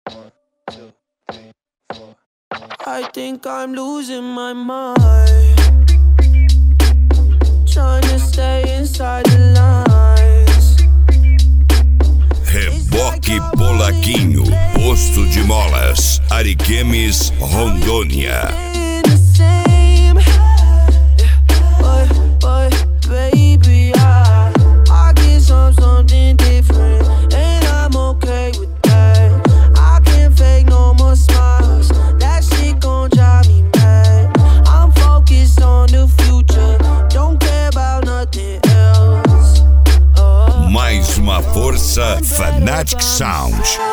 I think I'm losing my mind, trying to stay inside the lines. Reboque Polaquinho, Posto de Molas, Ariquemes, Rondônia. Baby, I get something different, and I'm okay with that. I can't fake no more smiles, that shit gon' drive me mad. I'm focused on the future, don't care about nothing else. Mais uma força, Fanatic Sound.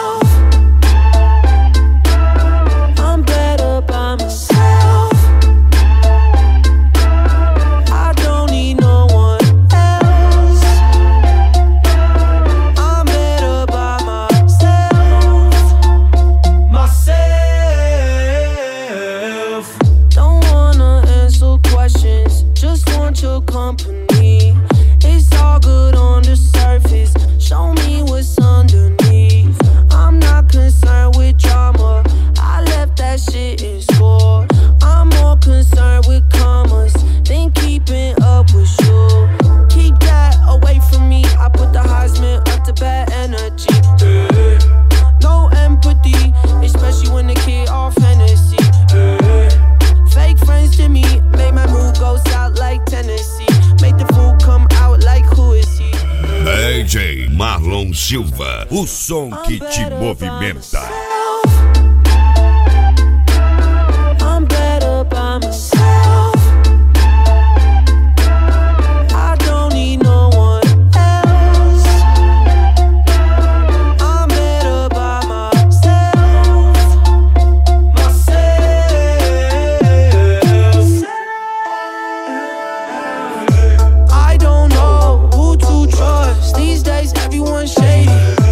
I'm better by myself, I don't need no one else. I'm better by myself. Don't wanna answer questions, just want your company. It's all good on the surface, show me what's underneath. I'm not concerned with drama, I left that shit in score. I'm more concerned with commas than keeping up with you. Keep that away from me, I put the Heisman up to bad energy. No empathy, especially when the kid off Hennessy. Fake friends to me, make my mood go south like Tennessee. Make the food come out like who is he? DJ Marlon Silva, o som que te movimenta. I'm better by myself, I don't need no one else. I'm better by myself. I don't know who to trust, these days everyone's shady.